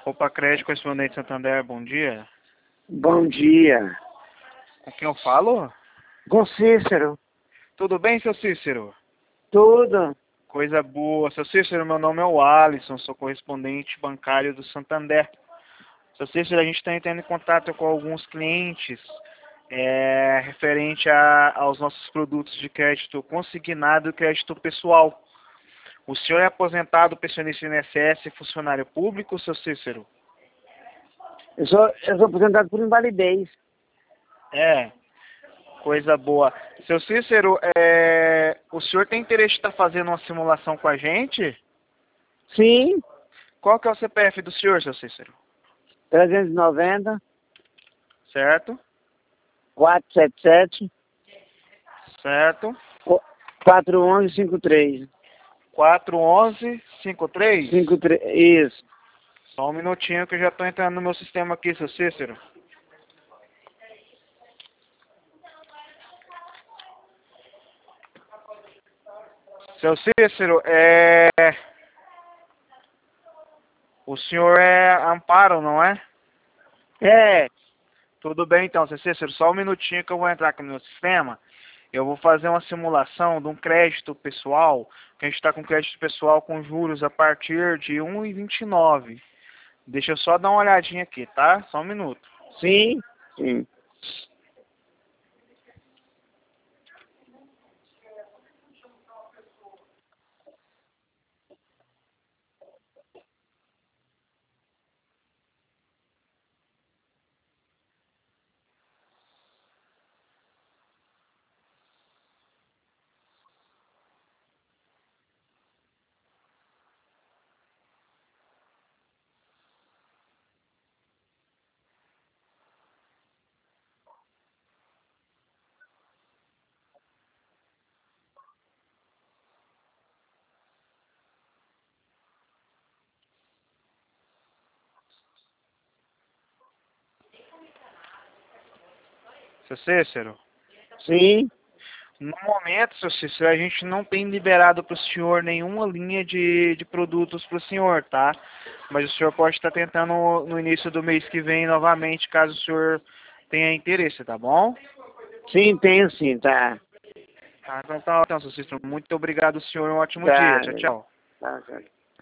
Opa, Crédito Correspondente Santander, bom dia. Bom dia. Com quem eu falo? Com Cícero. Tudo bem, seu Cícero? Tudo. Coisa boa. Seu Cícero, meu nome é o Alisson, sou correspondente bancário do Santander. Seu Cícero, a gente está entrando em contato com alguns clientes referente aos nossos produtos de crédito consignado e crédito pessoal. O senhor é aposentado, pensionista INSS, funcionário público, seu Cícero? Eu sou aposentado por invalidez. Coisa boa. Seu Cícero, o senhor tem interesse de estar fazendo uma simulação com a gente? Sim. Qual que é o CPF do senhor, seu Cícero? 390 Certo? 477 Certo. 4153. 411153? 53. Isso. Só um minutinho que eu já estou entrando no meu sistema aqui, seu Cícero. Seu Cícero, o senhor é Amparo, não é? É. Tudo bem então, seu Cícero, só um minutinho que eu vou entrar aqui no meu sistema. Eu vou fazer uma simulação de um crédito pessoal, que a gente está com crédito pessoal com juros a partir de 1,29. Deixa eu só dar uma olhadinha aqui, tá? Só um minuto. Sim. Sim. Seu Cícero, Sim. no momento, seu Cícero, a gente não tem liberado para o senhor nenhuma linha de produtos para o senhor, tá? Mas o senhor pode estar tentando no início do mês que vem novamente, caso o senhor tenha interesse, tá bom? Sim, tenho sim, tá. Tá, então, seu Cícero, muito obrigado, senhor, um ótimo dia. Tá. Tchau, tchau. Tá.